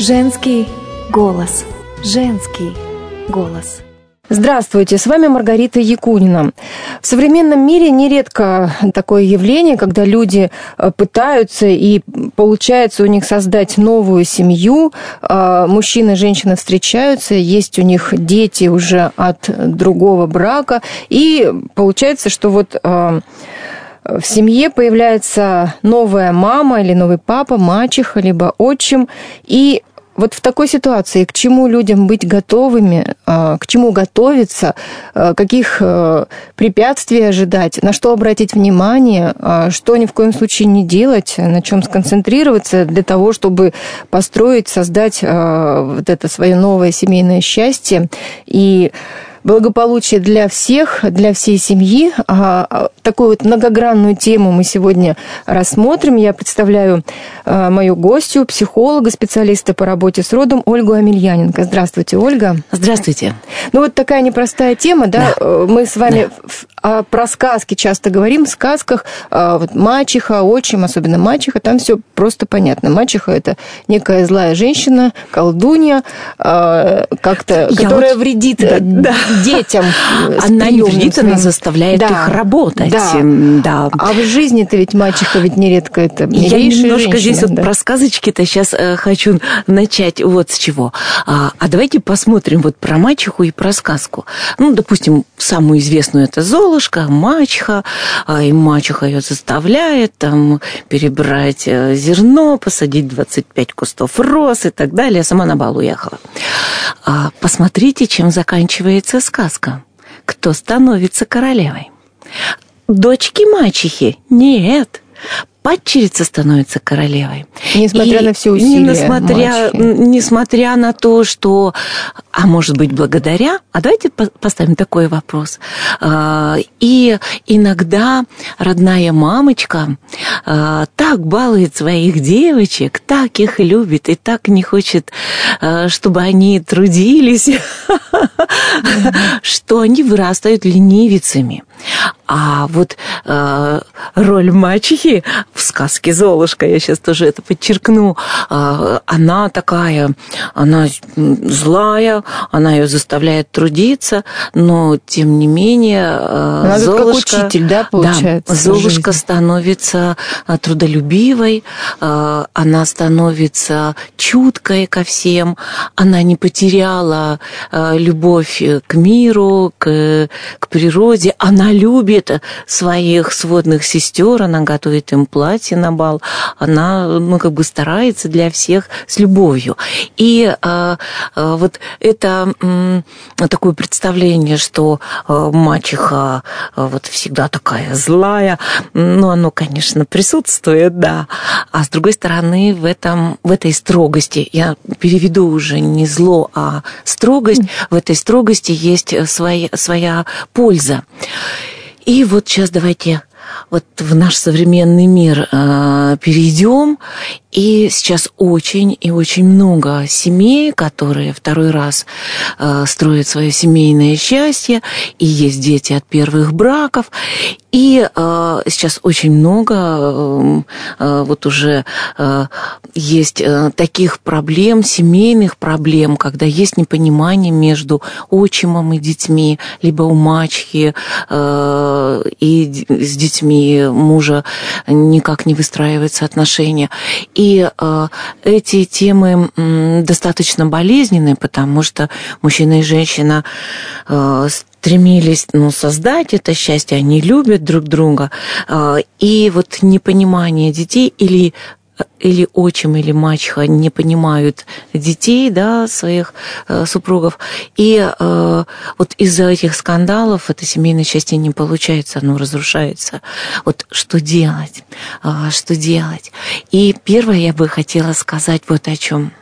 Женский голос. Женский голос. Здравствуйте, с вами Маргарита Якунина. В современном мире нередко такое явление, когда люди пытаются и получается у них создать новую семью. Мужчина и женщина встречаются, есть у них дети уже от другого брака. И получается, что вот в семье появляется новая мама или новый папа, мачеха, либо отчим. И вот в такой ситуации к чему людям быть готовыми, к чему готовиться, каких препятствий ожидать, на что обратить внимание, что ни в коем случае не делать, на чем сконцентрироваться для того, чтобы построить, создать вот это свое новое семейное счастье и благополучие для всех, для всей семьи. Такую вот многогранную тему мы сегодня рассмотрим. Я представляю мою гостью, психолога, специалиста по работе с родом Ольгу Амельяненко. Здравствуйте, Ольга. Здравствуйте. Ну вот такая непростая тема, да? Мы с вами про сказки часто говорим. В сказках вот мачеха, отчим, особенно мачеха, там все просто понятно. Мачеха – это некая злая женщина, колдунья, которая вредит детям. Она не вредит, она заставляет их работать. Да. А в жизни-то ведь мачеха ведь нередко это милейшая женщина. Я немножко здесь вот про сказочки-то сейчас хочу начать вот с чего. А давайте посмотрим вот про мачеху и про сказку. Ну, допустим, самую известную это Золушка, мачеха, и мачеха ее заставляет там перебрать зерно, посадить 25 кустов роз и так далее. Сама на бал уехала. Посмотрите, чем заканчивается сказка. Кто становится королевой? Дочки мачехи? Нет. Падчерица становится королевой. Несмотря на все усилия несмотря на то, что... А может быть, благодаря? А давайте поставим такой вопрос. И иногда родная мамочка так балует своих девочек, так их любит и так не хочет, чтобы они трудились, что они вырастают ленивицами. А вот роль мачехи в сказке «Золушка», я сейчас тоже это подчеркну, она такая, она злая, она ее заставляет трудиться, но тем не менее Золушка, как учитель, да, получается, Золушка становится трудолюбивой, она становится чуткой ко всем, она не потеряла любовь к миру, к природе, она любит своих сводных сестер, она готовит им платье на бал, она, старается для всех с любовью. И вот это такое представление, что мачеха вот всегда такая злая, оно, конечно, присутствует, да. А с другой стороны, в этой строгости, я переведу уже не зло, а строгость, в этой строгости есть своя польза. И вот сейчас давайте вот в наш современный мир перейдем. И сейчас очень и очень много семей, которые второй раз строят свое семейное счастье, и есть дети от первых браков. И сейчас очень много вот уже есть таких проблем, семейных проблем, когда есть непонимание между отчимом и детьми, либо у мачехи и с детьми мужа никак не выстраиваются отношения. И эти темы достаточно болезненные, потому что мужчина и женщина стремились создать это счастье, они любят друг друга. И вот непонимание детей или отчим, или мачеха не понимают детей, да, своих супругов. И вот из-за этих скандалов это семейное счастье не получается, оно разрушается. Вот что делать? Что делать? И первое я бы хотела сказать вот о чем.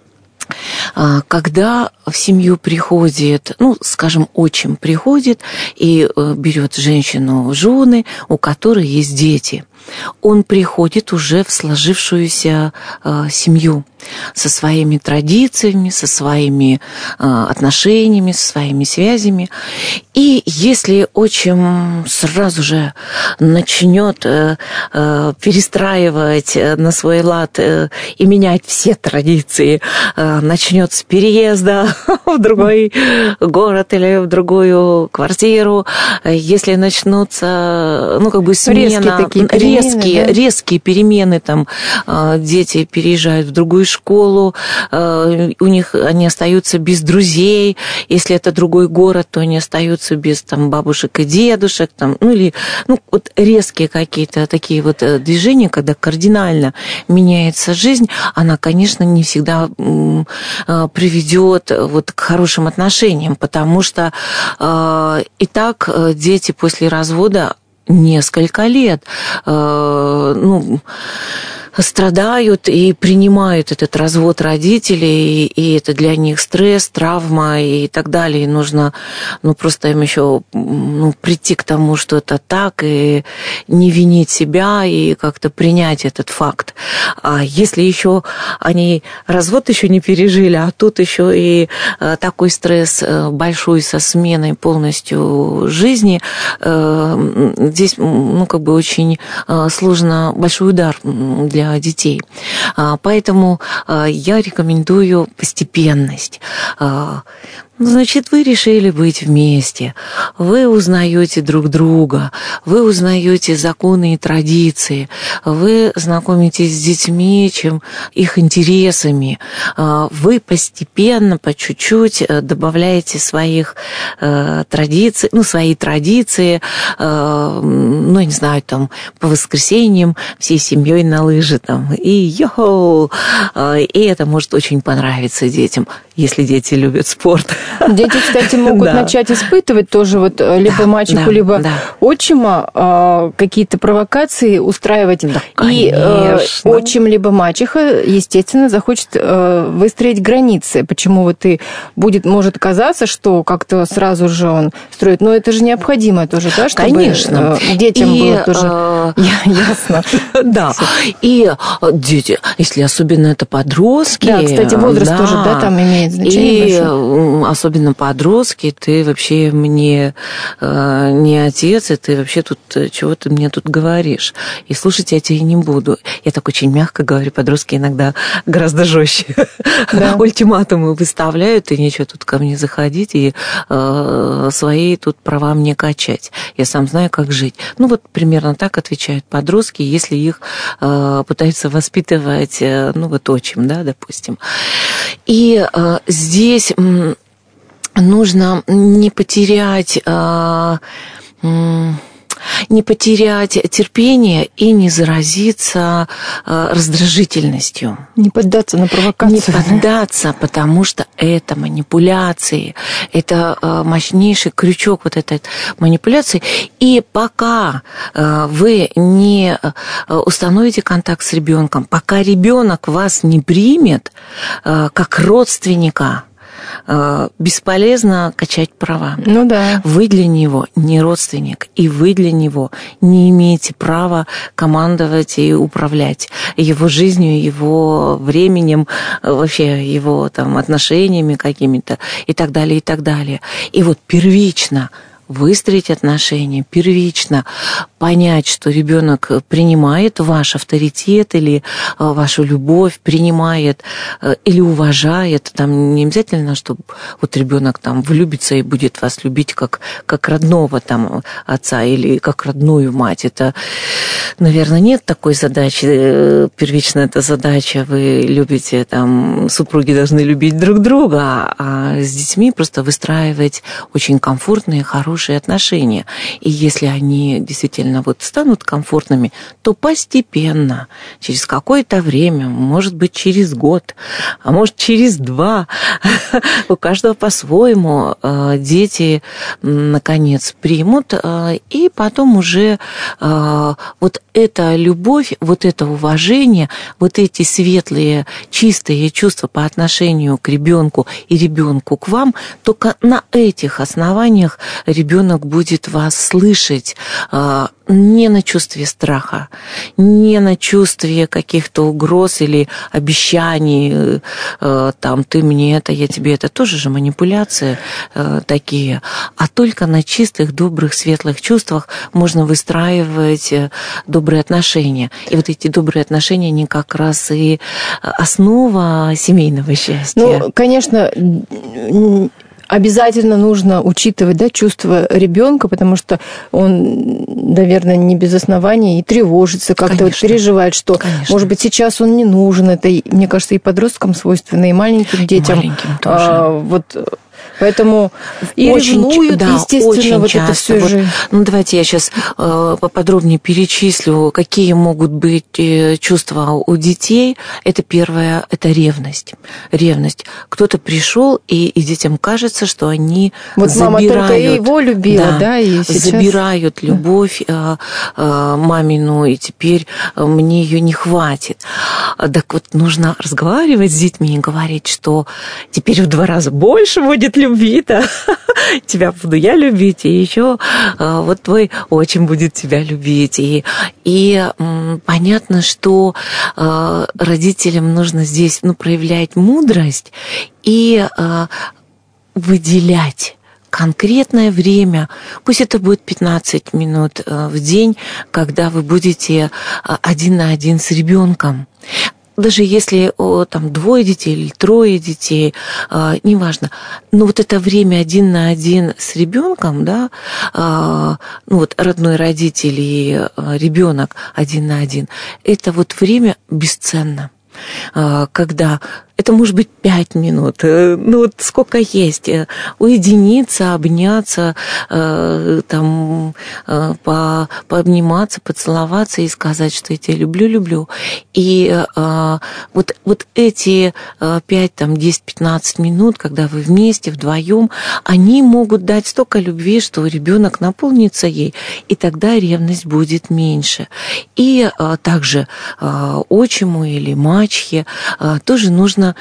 Когда в семью приходит, скажем, отчим приходит и берет женщину в жены, у которой есть дети. он приходит уже в сложившуюся семью со своими традициями, со своими отношениями, со своими связями. И если отчим сразу же начнет перестраивать на свой лад и менять все традиции, начнет с переезда в другой город или в другую квартиру, если начнутся, смена, резкие перемены, там дети переезжают в другую школу, они остаются без друзей, если это другой город, то они остаются без бабушек и дедушек, резкие какие-то такие движения, когда кардинально меняется жизнь, она, конечно, не всегда приведет к хорошим отношениям, потому что и так дети после развода несколько лет страдают и принимают этот развод родителей, и это для них стресс, травма и так далее. И нужно просто им еще прийти к тому, что это так, и не винить себя, и как-то принять этот факт. А если еще они развод еще не пережили, а тут еще и такой стресс большой со сменой полностью жизни, здесь очень сложно, большой удар для детей. Поэтому я рекомендую постепенность. Значит, вы решили быть вместе, вы узнаете друг друга, вы узнаете законы и традиции, вы знакомитесь с детьми, их интересами, вы постепенно, по чуть-чуть добавляете своих традиций, свои традиции, я не знаю, по воскресеньям всей семьей на лыжи, и это может очень понравиться детям, если дети любят спорт. Дети, кстати, могут начать испытывать тоже либо мачеху, либо отчима, какие-то провокации устраивать. Да, и отчим, либо мачеха, естественно, захочет выстроить границы. Почему может казаться, что как-то сразу же он строит. Но это же необходимо тоже, да, чтобы конечно. Детям было тоже ясно. Да, и дети, если особенно это подростки. Да, кстати, возраст тоже, там имеет значение большое. Особенно подростки, ты вообще мне не отец, и ты вообще тут чего ты мне тут говоришь. И слушать я тебя не буду. Я так очень мягко говорю, подростки иногда гораздо жестче. Да. Ультиматумы выставляют, и нечего тут ко мне заходить и свои тут права мне качать. Я сам знаю, как жить. Примерно так отвечают подростки, если их пытаются воспитывать, отчим, да, допустим. И здесь нужно не потерять терпение и не заразиться раздражительностью. Не поддаться на провокацию. Не поддаться, потому что это манипуляции. Это мощнейший крючок этой манипуляции. И пока вы не установите контакт с ребенком, пока ребенок вас не примет как родственника, бесполезно качать права. Да. Вы для него не родственник, и вы для него не имеете права командовать и управлять его жизнью, его временем, вообще его отношениями какими-то и так далее, и так далее. И первично выстроить отношения, первично понять, что ребенок принимает ваш авторитет или вашу любовь, принимает или уважает. Не обязательно, чтобы ребенок влюбится и будет вас любить как родного отца или как родную мать. Это, наверное, нет такой задачи. Первично эта задача. Вы любите, супруги должны любить друг друга, а с детьми просто выстраивать очень комфортные, хорошие отношения. И если они действительно станут комфортными, то постепенно, через какое-то время, может быть, через год, а может, через 2, у каждого по-своему дети, наконец, примут, и потом уже эта любовь, это уважение, эти светлые, чистые чувства по отношению к ребенку и ребенку к вам, только на этих основаниях ребенок будет вас слышать, не на чувстве страха, не на чувстве каких-то угроз или обещаний, там, ты мне это, я тебе это, тоже же манипуляции такие, а только на чистых, добрых, светлых чувствах можно выстраивать добрые отношения. И вот эти добрые отношения, они как раз и основа семейного счастья. Ну, конечно, обязательно нужно учитывать, да, чувства ребенка, потому что он, наверное, не без оснований и тревожится, как-то вот переживает, что, может быть, сейчас он не нужен. Это, мне кажется, и подросткам свойственно, и маленьким детям. И маленьким тоже. Вот. Поэтому и очень, ревнуют, да, естественно, очень вот часто. это все же. Ну, давайте я сейчас поподробнее перечислю, какие могут быть чувства у детей. Это первое, это ревность. Ревность. Кто-то пришел, и детям кажется, что они вот забирают... мама только его любила, да, и сейчас... забирают любовь мамину, и теперь мне ее не хватит. Так вот, нужно разговаривать с детьми и говорить, что теперь в 2 раза больше будет любви-то, тебя буду я любить, и еще вот твой отчим будет тебя любить. И понятно, что родителям нужно здесь проявлять мудрость и выделять конкретное время, пусть это будет 15 минут в день, когда вы будете 1 на 1 с ребенком. Даже если там 2 детей или 3 детей, неважно. Но вот это время 1 на 1 с ребенком, да, ну вот родной родитель и ребенок 1 на 1, это вот время бесценно. Когда это может быть 5 минут, ну вот сколько есть, уединиться, обняться, там, пообниматься, поцеловаться и сказать, что я тебя люблю, люблю. И вот эти 5, там, 10-15 минут, когда вы вместе, вдвоем, они могут дать столько любви, что ребенок наполнится ей, и тогда ревность будет меньше. И также отчиму или мачехе тоже нужно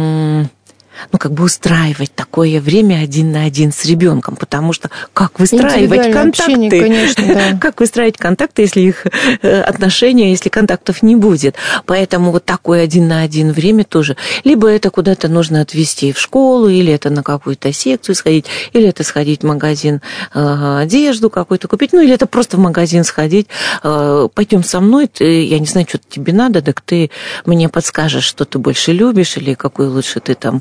устраивать такое время 1 на 1 с ребенком, потому что как выстраивать контакты? Общение, конечно, да. Как выстраивать контакты, если их отношения, если контактов не будет? Поэтому вот такое 1 на 1 время тоже. Либо это куда-то нужно отвезти в школу, или это на какую-то секцию сходить, или это сходить в магазин одежду какую-то купить, ну или это просто в магазин сходить. Пойдем со мной, я не знаю, что тебе надо, так ты мне подскажешь, что ты больше любишь, или какой лучше ты там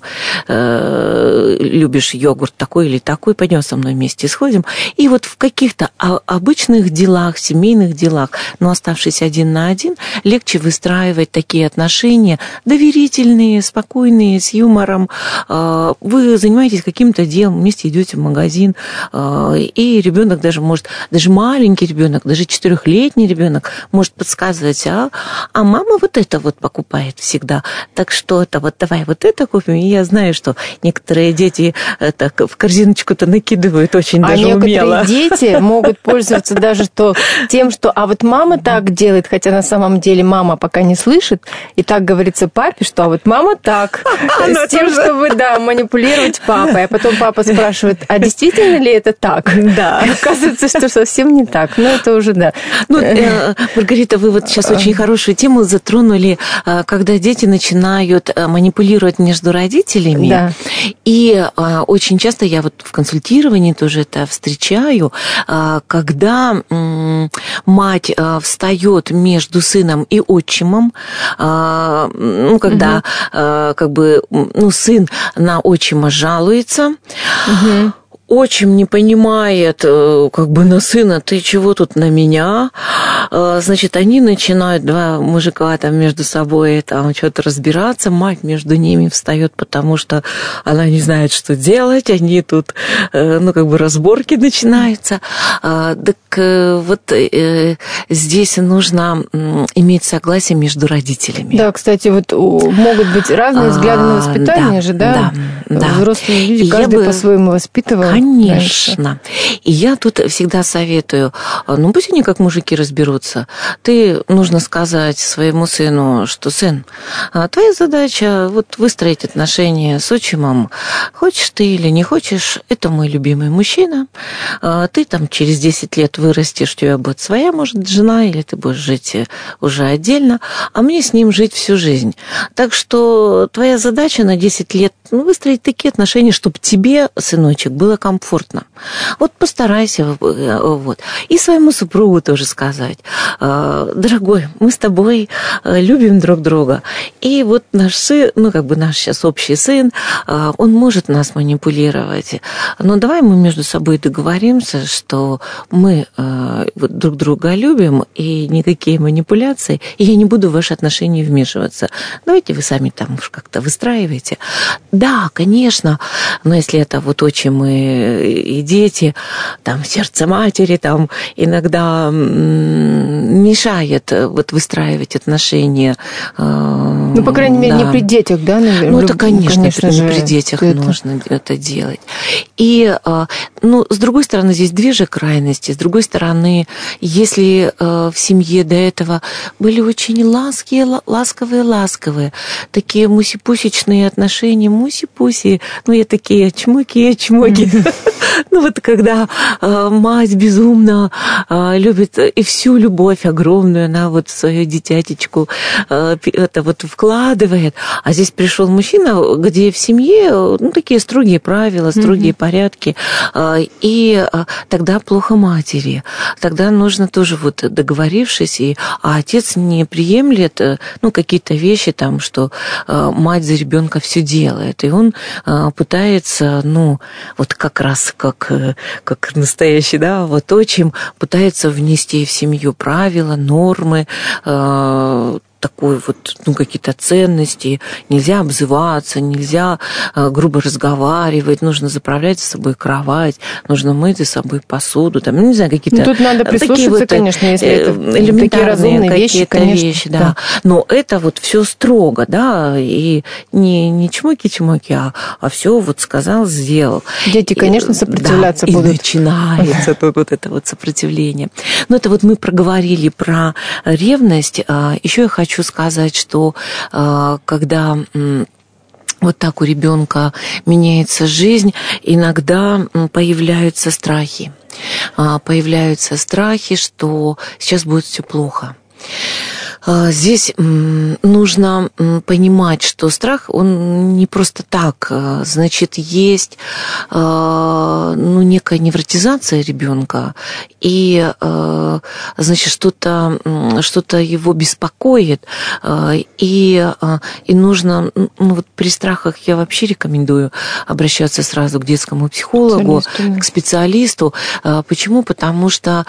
любишь йогурт такой или такой, пойдем со мной вместе сходим. И вот в каких-то обычных делах, семейных делах, но оставшись 1 на 1, легче выстраивать такие отношения, доверительные, спокойные, с юмором. Вы занимаетесь каким-то делом, вместе идете в магазин, и ребенок даже может, даже маленький ребенок, даже 4-летний ребенок может подсказывать, а мама вот это вот покупает всегда, так что это вот давай вот это купим. И я знаю, что некоторые дети так в корзиночку-то накидывают очень даже умело. А некоторые дети могут пользоваться даже тем, что а вот мама так делает, хотя на самом деле мама пока не слышит, и так говорится папе, что а вот мама так, с тем, чтобы, да, манипулировать папой. А потом папа спрашивает, а действительно ли это так? Да. И оказывается, что совсем не так. Ну, это уже, да. Ну, Маргарита, вы вот сейчас очень хорошую тему затронули, когда дети начинают манипулировать между родителями. Да. И очень часто я вот в консультировании тоже это встречаю, когда мать встает между сыном и отчимом, ну, когда сын на отчима жалуется, отчим не понимает, на сына, ты чего тут на меня? Значит, они начинают, 2 мужика там между собой там что-то разбираться, мать между ними встает, потому что она не знает, что делать, они тут, разборки начинаются. Так вот здесь нужно иметь согласие между родителями. Да, кстати, вот могут быть разные взгляды на воспитание же, да? Да. Взрослые люди, каждый по-своему воспитывал. Конечно. раньше. И я тут всегда советую, пусть они как мужики разберутся. Нужно сказать своему сыну, что, сын, твоя задача выстроить отношения с отчимом. Хочешь ты или не хочешь, это мой любимый мужчина. Ты там через 10 лет вырастешь, у тебя будет своя, может, жена, или ты будешь жить уже отдельно, а мне с ним жить всю жизнь. Так что твоя задача на 10 лет выстроить такие отношения, чтобы тебе, сыночек, было комфортно. Постарайся. И своему супругу тоже сказать: дорогой, мы с тобой любим друг друга. И наш сын, наш сейчас общий сын, он может нас манипулировать. Но давай мы между собой договоримся, что мы друг друга любим, и никакие манипуляции, и я не буду в ваши отношения вмешиваться. Давайте вы сами там уж как-то выстраиваете. Да, конечно, но если это отчим и дети, там сердце матери там иногда мешает выстраивать отношения. По крайней мере, не при детях, да? Это, конечно не при детях нужно это делать. И, с другой стороны, здесь две же крайности. С другой стороны, если в семье до этого были очень ласковые, такие муси-пусечные отношения, муси-пуси, я такие чмоки. Когда мать безумно любит и всю любовь огромную она в свою дитятечку это вкладывает, а здесь пришел мужчина, где в семье такие строгие правила, строгие порядки, и тогда плохо матери. Тогда нужно тоже договорившись, а отец не приемлет какие-то вещи там, что мать за ребенка все делает, и он пытается, как раз как настоящий, отчим, пытается внести в семью правила, нормы, такой какие-то ценности, нельзя обзываться, нельзя грубо разговаривать, нужно заправлять за собой кровать, нужно мыть за собой посуду, не знаю, какие-то... Тут надо прислушаться, конечно, если это такие разумные вещи, конечно. Да. Но это все строго, и не чмоки-чмоки, а все сказал, сделал. Дети, конечно, сопротивляться будут. И начинается тут это сопротивление. Но это мы проговорили про ревность. Еще я хочу сказать, что когда так у ребенка меняется жизнь, иногда появляются страхи. Появляются страхи, что сейчас будет все плохо. Здесь нужно понимать, что страх, он не просто так. Значит, есть некая невротизация ребенка, и значит, что-то его беспокоит, и нужно, при страхах я вообще рекомендую обращаться сразу к детскому психологу, к специалисту. Почему? Потому что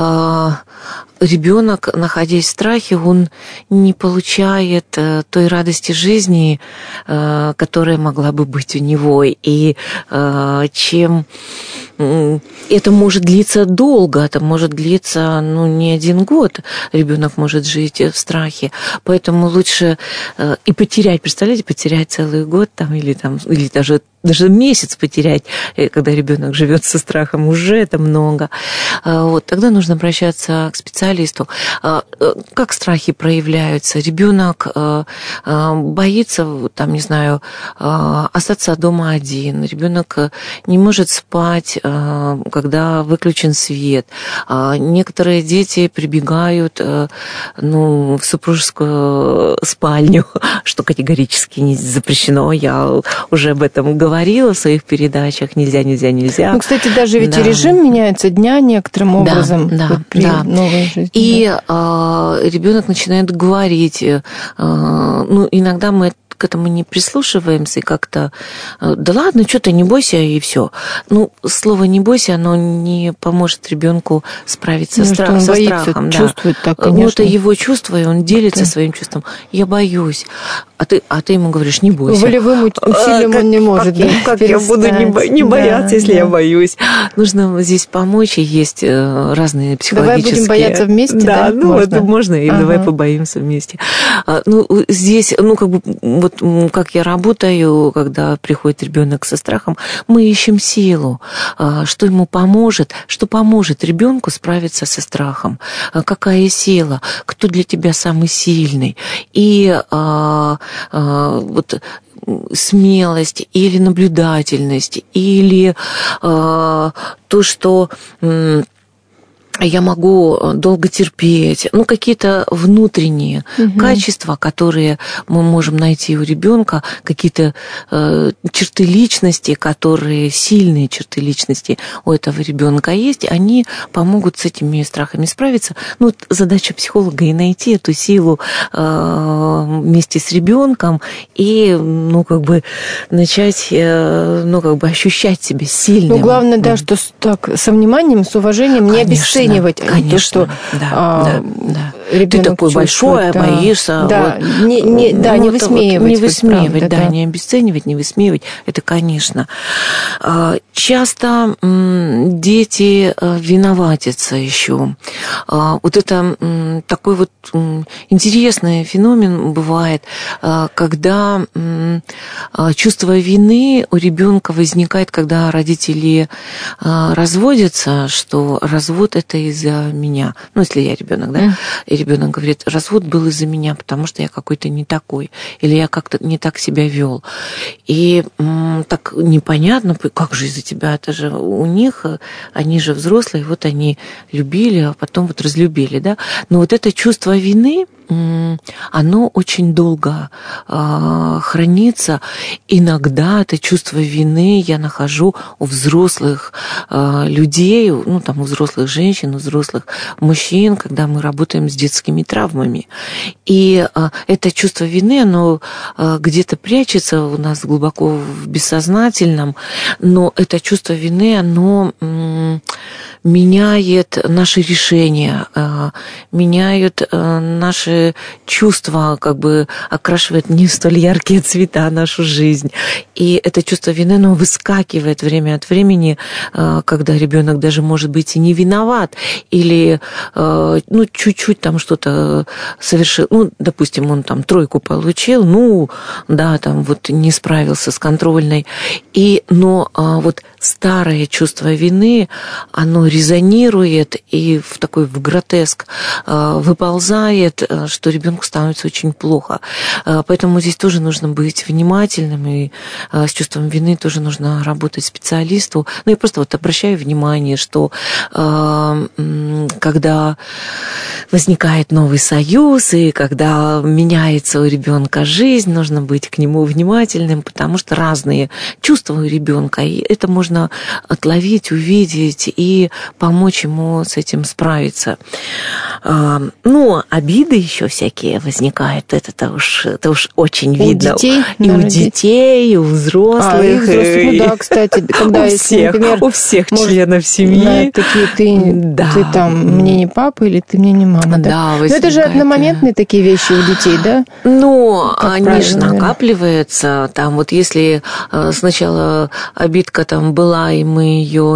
ребенок, находясь в страхе, он не получает той радости жизни, которая могла бы быть у него. И чем это может длиться долго, это может длиться не 1 год, ребенок может жить в страхе. Поэтому лучше и потерять, представляете, потерять целый год или даже месяц потерять, когда ребенок живет со страхом, уже это много. Тогда нужно обращаться к специалисту. Как страхи проявляются? Ребенок боится, остаться дома один. Ребенок не может спать, когда выключен свет. Некоторые дети прибегают в супружескую спальню, что категорически не запрещено. Я уже об этом говорила в своих передачах. Нельзя. Кстати, даже ведь и режим меняется дня некоторым образом при новой жизни. И ребенок начинает говорить. Иногда мы к этому не прислушиваемся и как-то, да ладно, что ты, не бойся, и все. Слово «не бойся», оно не поможет ребенку справиться со страхом. Чувствует так, конечно. Это его чувство, и он делится своим чувством. Я боюсь. А ты ему говоришь, не бойся. Волевым усилием он не может. Как я буду не бояться, если я боюсь? Нужно здесь помочь, и есть разные психологические... Давай будем бояться вместе, да? Да, можно, и давай побоимся вместе. Здесь, вот как я работаю, когда приходит ребенок со страхом, мы ищем силу, что ему поможет, что поможет ребенку справиться со страхом, какая сила, кто для тебя самый сильный. И вот смелость или наблюдательность, или то, что я могу долго терпеть, какие-то внутренние качества, которые мы можем найти у ребенка, какие-то черты личности, которые сильные черты личности у этого ребенка есть, они помогут с этими страхами справиться. Задача психолога и найти эту силу вместе с ребенком и, начать, ощущать себя сильным. Главное, да, что так со вниманием, с уважением, не обесценивать. Конечно, то, что да. Ты такой большой, да. боишься. Да, не высмеивать. Не высмеивать, правда, не обесценивать, не высмеивать. Это, конечно. Часто дети виноватятся еще. Вот это такой вот интересный феномен бывает, когда чувство вины у ребенка возникает, когда родители разводятся, что развод это из-за меня. Если я ребенок, да, и ребенок говорит, развод был из-за меня, потому что я какой-то не такой, или я как-то не так себя вел. И так непонятно, как же из-за тебя, это же у них, они же взрослые, вот они любили, а потом вот разлюбили, да. Но вот это чувство вины, оно очень долго хранится. Иногда это чувство вины я нахожу у взрослых людей, у взрослых женщин, у взрослых мужчин, когда мы работаем с детскими травмами. И это чувство вины, оно где-то прячется у нас глубоко в бессознательном, но это чувство вины, оно меняет наши решения, меняет наши чувства, окрашивает не в столь яркие цвета нашу жизнь. И это чувство вины, оно выскакивает время от времени, когда ребенок даже, может быть, и не виноват, или чуть-чуть там что-то совершил, допустим, он там 3 получил, не справился с контрольной, но вот старое чувство вины, оно резонирует и в гротеск выползает, что ребенку становится очень плохо. Поэтому здесь тоже нужно быть внимательным, и с чувством вины тоже нужно работать специалисту. Я просто обращаю внимание, что когда возникает новый союз, и когда меняется у ребенка жизнь, нужно быть к нему внимательным, потому что разные чувства у ребенка, и это можно отловить, увидеть и помочь ему с этим справиться. Обиды еще всякие возникают, это уж очень видно. У детей, и у взрослых. Да, кстати, когда у всех членов семьи. Такие, ты там мне не папа или ты мне не мама. Да, но это же одномоментные такие вещи у детей, да? Они же накапливаются. Там если сначала обидка там была, и мы ее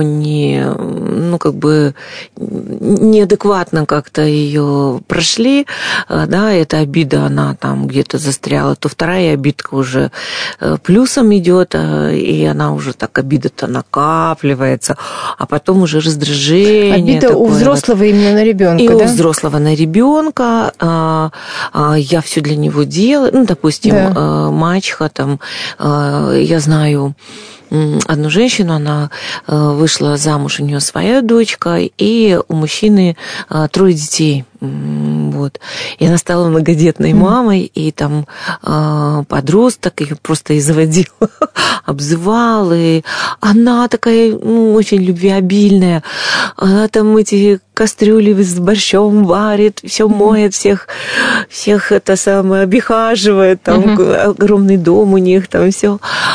неадекватно как-то ее прошли, да, эта обида, она там где-то застряла, то вторая обидка уже плюсом идет, и она уже так, обида-то накапливается, а потом уже раздражение. Обида у взрослого именно на ребенка, и да? у взрослого на ребенка. Я все для него делаю. Допустим, да. Мачеха, я знаю одну женщину, она вышла замуж, у нее своя дочка, и у мужчины 3 детей. И она стала многодетной мамой, и там подросток ее просто и заводил, обзывал, и она такая, очень любвеобильная, она там эти кастрюли с борщом варит, все моет, всех это самое обихаживает, там огромный дом у них, там все.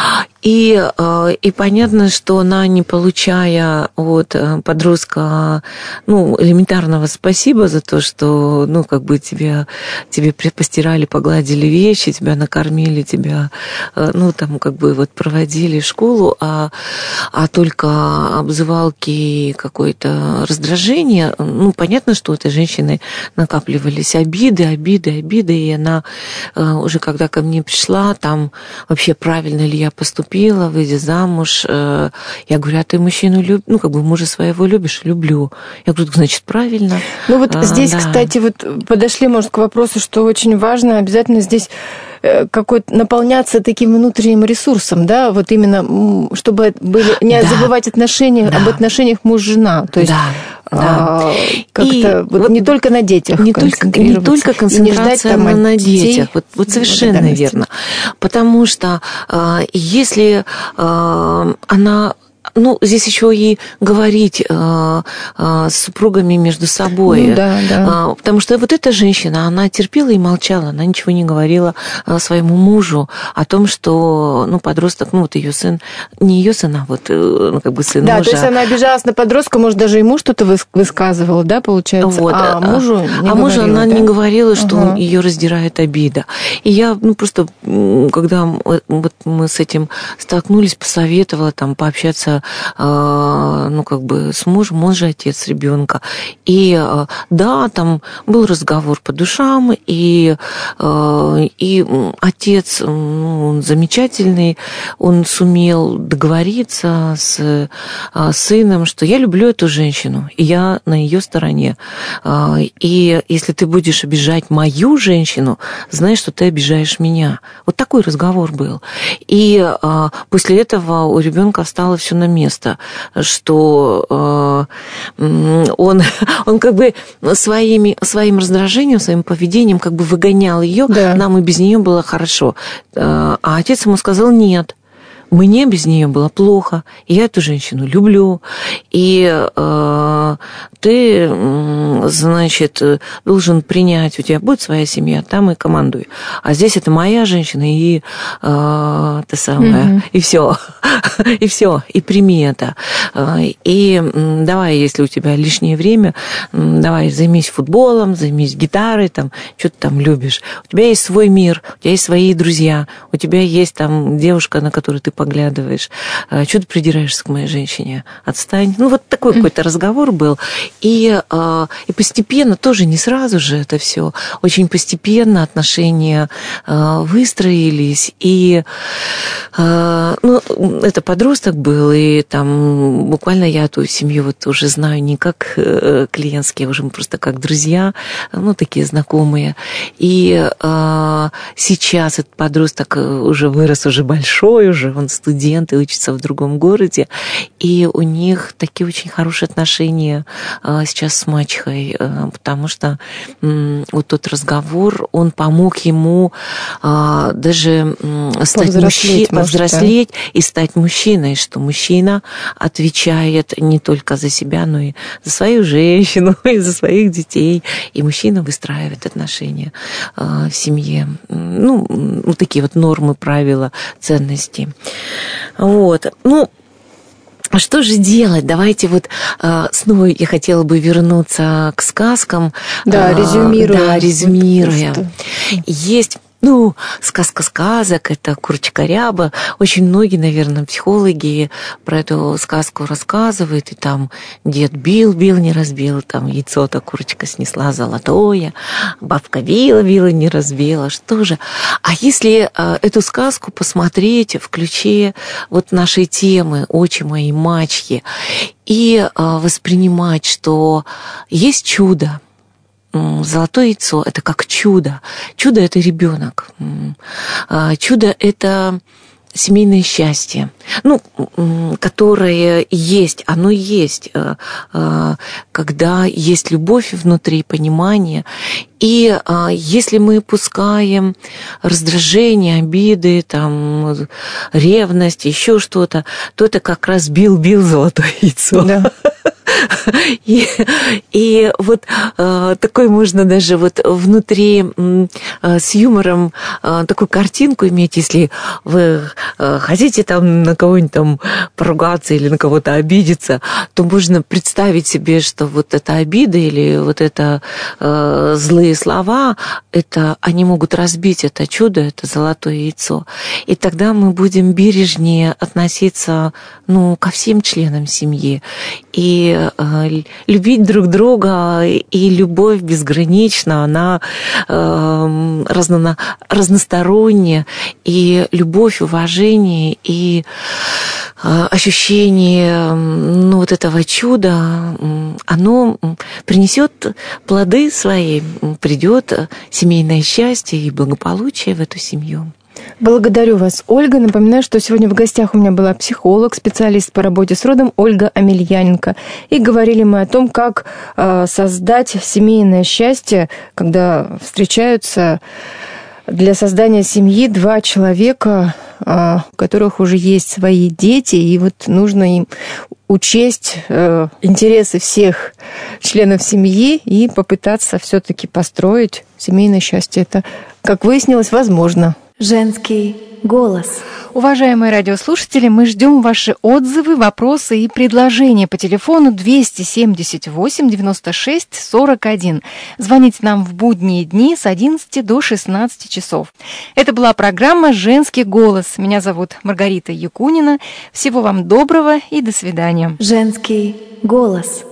И понятно, что она, не получая от подростка, элементарного спасибо за то, что, тебе постирали, погладили вещи, тебя накормили, тебя, проводили в школу, а только обзывалки, какое-то раздражение. Понятно, что у этой женщины накапливались обиды, и она уже, когда ко мне пришла, там вообще правильно ли я поступила, выйдя замуж, я говорю, а ты мужчину любишь, мужа своего любишь? Люблю. Я говорю, значит, правильно. Здесь, да. Кстати, подошли, может, к вопросу, что очень важно, обязательно здесь наполняться таким внутренним ресурсом, да, именно, чтобы не забывать об отношениях муж-жена, то есть как-то не только на детях не только концентрация на детях, совершенно верно, потому что если она здесь еще и говорить с супругами между собой. Потому что эта женщина, она терпела и молчала, она ничего не говорила своему мужу о том, что, подросток, ее сын, не ее сын, а сын мужа. Да, то есть она обижалась на подростка, может, даже ему что-то высказывала, да, получается, а мужу не говорила. А мужу она не говорила, что ее раздирает обида. И я, просто, когда мы с этим столкнулись, посоветовала пообщаться с мужем, он же отец ребенка. И там был разговор по душам, и отец, он замечательный, он сумел договориться с сыном, что я люблю эту женщину, и я на ее стороне. И если ты будешь обижать мою женщину, знай, что ты обижаешь меня. Вот такой разговор был. И после этого у ребенка стало все на место, что он своим раздражением, своим поведением выгонял ее, нам и без нее было хорошо. А отец ему сказал нет. Мне без нее было плохо, я эту женщину люблю, и ты, значит, должен принять, у тебя будет своя семья, там и командуй. А здесь это моя женщина, и и все, и прими это. И давай, если у тебя лишнее время, давай займись футболом, займись гитарой, что ты там любишь. У тебя есть свой мир, у тебя есть свои друзья, у тебя есть девушка, на которую ты поглядываешь. Что ты придираешься к моей женщине? Отстань. Такой какой-то разговор был. И постепенно, тоже не сразу же это все, очень постепенно отношения выстроились. И это подросток был, и буквально я эту семью уже знаю не как клиентские, уже просто как друзья, такие знакомые. И сейчас этот подросток уже вырос, уже большой, уже он студент и учится в другом городе, и у них такие очень хорошие отношения сейчас с мачехой, потому что тот разговор, он помог ему даже стать повзрослеть и стать мужчиной, что мужчина отвечает не только за себя, но и за свою женщину, и за своих детей, и мужчина выстраивает отношения в семье. Такие нормы, правила, ценности. Что же делать? Давайте снова я хотела бы вернуться к сказкам. Да, резюмируя. Есть... сказка сказок, это «Курочка Ряба». Очень многие, наверное, психологи про эту сказку рассказывают. И дед бил, не разбил, яйцо-то курочка снесла золотое, бабка била, не разбила. Что же? А если эту сказку посмотреть в ключе нашей темы «Отчима и мачехи» и воспринимать, что есть чудо, золотое яйцо – это как чудо. Чудо – это ребенок. Чудо – это семейное счастье, которое есть, оно есть, когда есть любовь внутри, понимание. И если мы пускаем раздражение, обиды, ревность, еще что-то, то это как раз бил золотое яйцо. Да. И вот такой можно даже вот внутри с юмором такую картинку иметь, если вы хотите там на кого-нибудь там поругаться или на кого-то обидеться, то можно представить себе, что вот эта обида или вот это злые слова, это они могут разбить это чудо, это золотое яйцо. И тогда мы будем бережнее относиться, ко всем членам семьи. И любить друг друга, и любовь безгранична, она разносторонняя, и любовь, уважение, и ощущение вот этого чуда, оно принесет плоды свои, придет семейное счастье и благополучие в эту семью. Благодарю вас, Ольга. Напоминаю, что сегодня в гостях у меня была психолог, специалист по работе с родом Ольга Амельяненко. И говорили мы о том, как создать семейное счастье, когда встречаются для создания семьи два человека, у которых уже есть свои дети, и вот нужно им учесть интересы всех членов семьи и попытаться все-таки построить семейное счастье. Это, как выяснилось, возможно. Женский голос. Уважаемые радиослушатели, мы ждем ваши отзывы, вопросы и предложения по телефону 278 96 41. Звоните нам в будние дни с 11 до 16 часов. Это была программа «Женский голос». Меня зовут Маргарита Якунина. Всего вам доброго и до свидания. Женский голос.